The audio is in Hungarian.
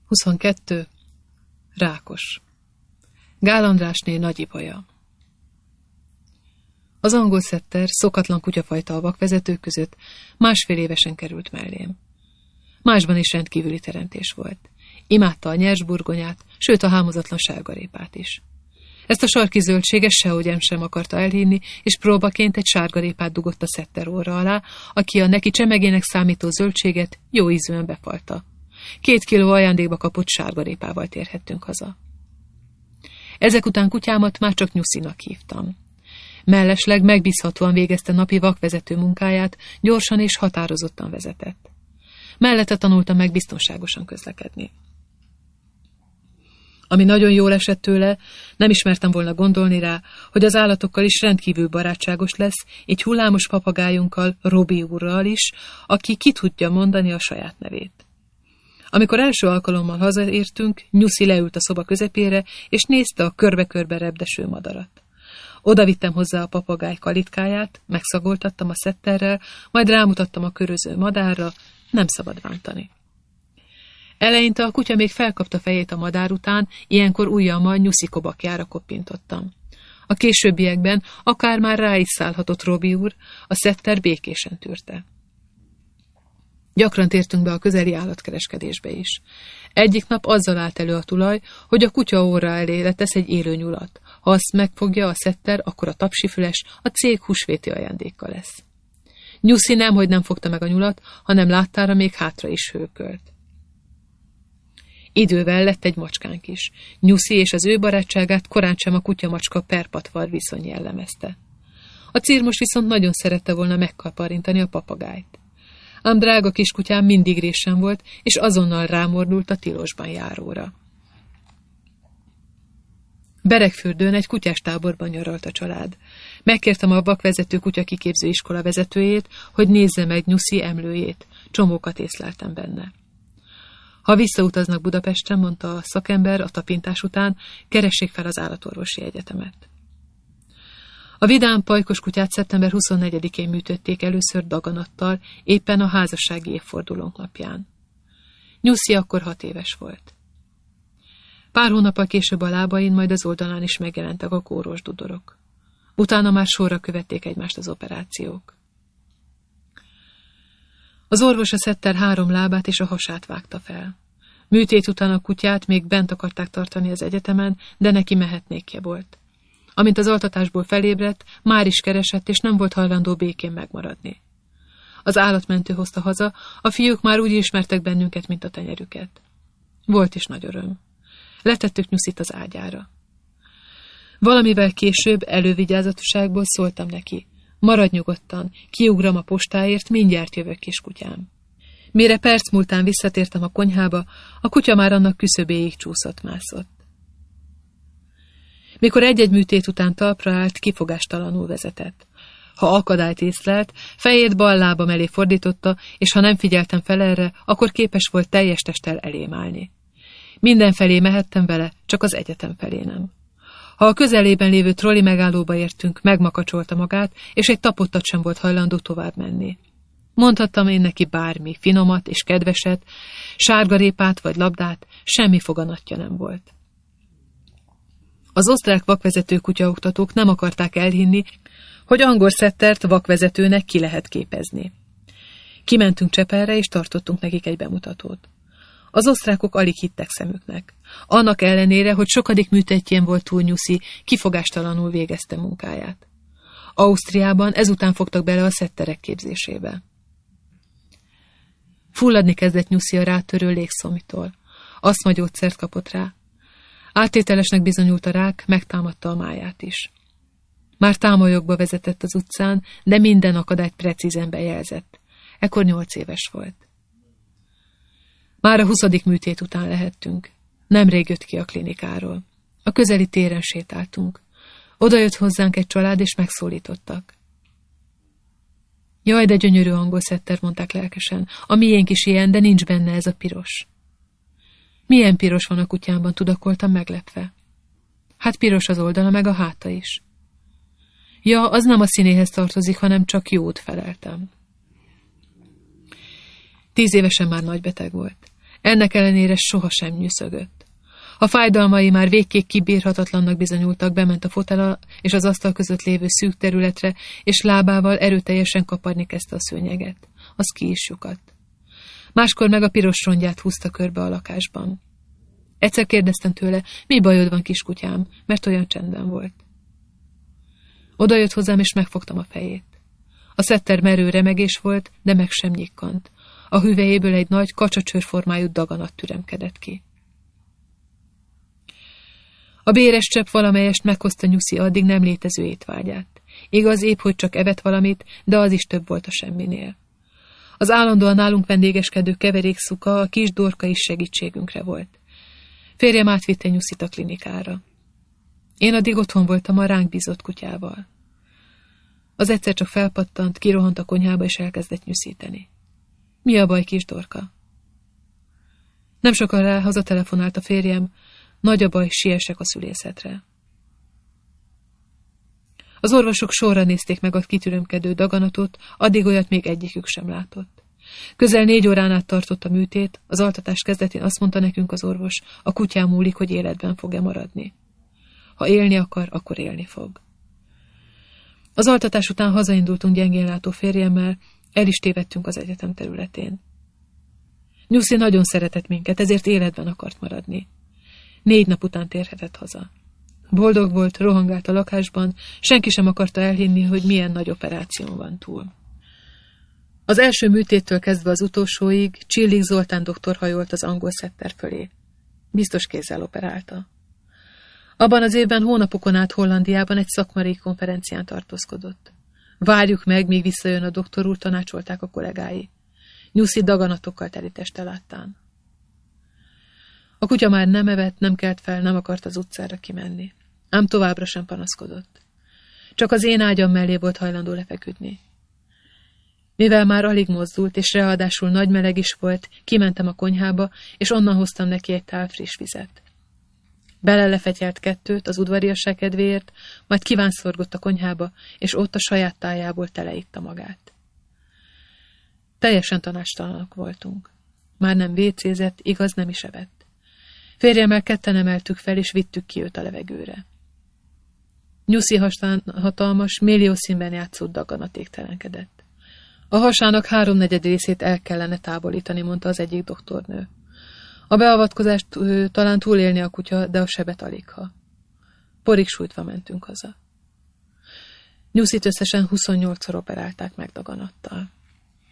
22. Rákos. Gál Andrásné nagy ibolya. Az angol szetter, szokatlan kutyafajta a vakvezetők között, 1,5 évesen került mellém. Másban is rendkívüli teremtés volt. Imádta a nyers burgonyát, sőt a hámozatlan sárgarépát is. Ezt a sarki zöldséget sehogy sem akarta elhinni, és próbaként egy sárgarépát dugott a szetter orra alá, aki a neki csemegének számító zöldséget jó ízűen befalta. 2 kiló ajándékba kapott sárgarépával térhettünk haza. Ezek után kutyámat már csak Nyuszinak hívtam. Mellesleg megbízhatóan végezte napi vakvezető munkáját, gyorsan és határozottan vezetett. Mellette tanultam meg biztonságosan közlekedni. Ami nagyon jól esett tőle, nem ismertem volna gondolni rá, hogy az állatokkal is rendkívül barátságos lesz, így hullámos papagájunkkal, Robi úrral is, aki ki tudja mondani a saját nevét. Amikor első alkalommal hazaértünk, Nyuszi leült a szoba közepére, és nézte a körbe-körbe repdeső madarat. Oda vittem hozzá a papagáj kalitkáját, megszagoltattam a szetterrel, majd rámutattam a köröző madárra, nem szabad bántani. Eleinte a kutya még felkapta fejét a madár után, ilyenkor ujjammal Nyuszi kobakjára koppintottam. A későbbiekben akár már rá is szállhatott Robi úr, a szetter békésen tűrte. Gyakran tértünk be a közeli állatkereskedésbe is. Egyik nap azzal állt elő a tulaj, hogy a kutya óra elé letesz egy élő nyulat. Ha azt megfogja a szetter, akkor a tapsifüles a cég húsvéti ajándéka lesz. Nyuszi nemhogy nem fogta meg a nyulat, hanem láttára még hátra is hőkölt. Idővel lett egy macskánk is. Nyuszi és az ő barátságát korántsem a kutya-macska perpatvar viszony jellemezte. A cirmos viszont nagyon szerette volna megkaparintani a papagájt. Ám drága kiskutyám mindig résen volt, és azonnal rámordult a tilosban járóra. Beregfürdőn egy kutyás táborban nyaralt a család. Megkértem a vakvezető kutyakiképző iskola vezetőjét, hogy nézze meg Nyuszi emlőjét. Csomókat észleltem benne. Ha visszautaznak Budapesten, mondta a szakember a tapintás után, keressék fel az állatorvosi egyetemet. A vidám pajkos kutyát szeptember 24-én műtötték először daganattal, éppen a házassági évfordulónk napján. Nyuszi akkor 6 éves volt. Pár hónappal később a lábain, majd az oldalán is megjelentek a kóros dudorok. Utána már sorra követték egymást az operációk. Az orvos a szetter 3 lábát és a hasát vágta fel. Műtét után a kutyát még bent akarták tartani az egyetemen, de neki mehetnékje volt. Amint az altatásból felébredt, már is keresett, és nem volt hajlandó békén megmaradni. Az állatmentő hozta haza, a fiúk már úgy ismertek bennünket, mint a tenyerüket. Volt is nagy öröm. Letettük Nyuszit az ágyára. Valamivel később elővigyázatosságból szóltam neki. Maradj nyugodtan, kiugram a postáért, mindjárt jövök, kiskutyám. Mire perc múltán visszatértem a konyhába, a kutya már annak küszöbéig csúszott-mászott. Mikor egy-egy műtét után talpra állt, kifogástalanul vezetett. Ha akadályt észlelt, fejét bal lábam elé fordította, és ha nem figyeltem fel erre, akkor képes volt teljes testtel elém állni. Mindenfelé mehettem vele, csak az egyetem felé nem. Ha a közelében lévő trolli megállóba értünk, megmakacsolta magát, és egy tapottat sem volt hajlandó tovább menni. Mondhattam én neki bármi, finomat és kedveset, sárgarépát vagy labdát, semmi foganatja nem volt. Az osztrák vakvezető kutyaoktatók nem akarták elhinni, hogy angol szettert vakvezetőnek ki lehet képezni. Kimentünk Csepelre, és tartottunk nekik egy bemutatót. Az osztrákok alig hittek szemüknek. Annak ellenére, hogy sokadik műtetjén volt túl Nyuszi, kifogástalanul végezte munkáját. Ausztriában ezután fogtak bele a szetterek képzésébe. Fulladni kezdett Nyuszi a rátörő légszomitól. Asztmagyógyszert kapott rá. Áttételesnek bizonyult a rák, megtámadta a máját is. Már támolyokba vezetett az utcán, de minden akadályt precízen bejelzett. Ekkor 8 éves volt. Már a 20. műtét után lehettünk. Nemrég jött ki a klinikáról. A közeli téren sétáltunk. Oda jött hozzánk egy család, és megszólítottak. Jaj, de gyönyörű angol szetter, mondták lelkesen. A miénk is ilyen, de nincs benne ez a piros. Milyen piros van a kutyámban, tudakoltam meglepve. Hát piros az oldala, meg a háta is. Ja, az nem a színéhez tartozik, hanem csak jót, feleltem. 10 évesen már nagybeteg volt. Ennek ellenére sohasem nyűszögött. A fájdalmai már végképp kibírhatatlannak bizonyultak, bement a fotel és az asztal között lévő szűk területre, és lábával erőteljesen kaparni kezdte a szőnyeget. Az ki is lyukadt. Máskor meg a piros rongyát húzta körbe a lakásban. Egyszer kérdeztem tőle, mi bajod van, kiskutyám, mert olyan csendben volt. Oda jött hozzám, és megfogtam a fejét. A szetter merő remegés volt, de meg sem nyikkant. A hüvelyéből egy nagy, kacsacsőrformájú daganat türemkedett ki. A béres csepp valamelyest meghozta Nyuszi addig nem létező étvágyát. Igaz, épp hogy csak evett valamit, de az is több volt a semminél. Az állandóan nálunk vendégeskedő keverékszuka, a kis Dorka is segítségünkre volt. Férjem átvitte Nyuszit a klinikára. Én addig otthon voltam a ránk bízott kutyával. Az egyszer csak felpattant, kirohant a konyhába, és elkezdett nyuszíteni. Mi a baj, kis Dorka? Nem sokára hazatelefonált a férjem, nagy a baj, siessek a szülészetre. Az orvosok sorra nézték meg a kitürömkedő daganatot, addig olyat még egyikük sem látott. Közel 4 órán át tartott a műtét, az altatás kezdetén azt mondta nekünk az orvos, a kutyán múlik, hogy életben fog-e maradni. Ha élni akar, akkor élni fog. Az altatás után hazaindultunk gyengénlátó férjemmel, el is tévedtünk az egyetem területén. Nyuszi nagyon szeretett minket, ezért életben akart maradni. 4 nap után térhetett haza. Boldog volt, rohangált a lakásban, senki sem akarta elhinni, hogy milyen nagy operáción van túl. Az első műtéttől kezdve az utolsóig Csillik Zoltán doktor hajolt az angol szetter fölé. Biztos kézzel operálta. Abban az évben hónapokon át Hollandiában egy szakmai konferencián tartózkodott. Várjuk meg, míg visszajön a doktor úr, tanácsolták a kollégái. Nyuszi daganatokkal teli teste láttán. A kutya már nem evett, nem kelt fel, nem akart az utcára kimenni. Ám továbbra sem panaszkodott. Csak az én ágyam mellé volt hajlandó lefeküdni. Mivel már alig mozdult, és ráadásul nagy meleg is volt, kimentem a konyhába, és onnan hoztam neki egy tál friss vizet. Belelefetyelt 2 az udvariasság kedvéért, majd kívánszorgott a konyhába, és ott a saját tájából teleitta magát. Teljesen tanácstalanok voltunk. Már nem vécézett, igaz, nem is evett. Férjemmel ketten emeltük fel, és vittük ki őt a levegőre. Nyuszi hasán hatalmas, milliószínben játszott daganat égtelenkedett. A hasának 3/4 részét el kellene távolítani, mondta az egyik doktornő. A beavatkozást talán túlélni a kutya, de a sebet aligha. Porig sújtva mentünk haza. Nyuszit összesen 28-szor operálták meg daganattal.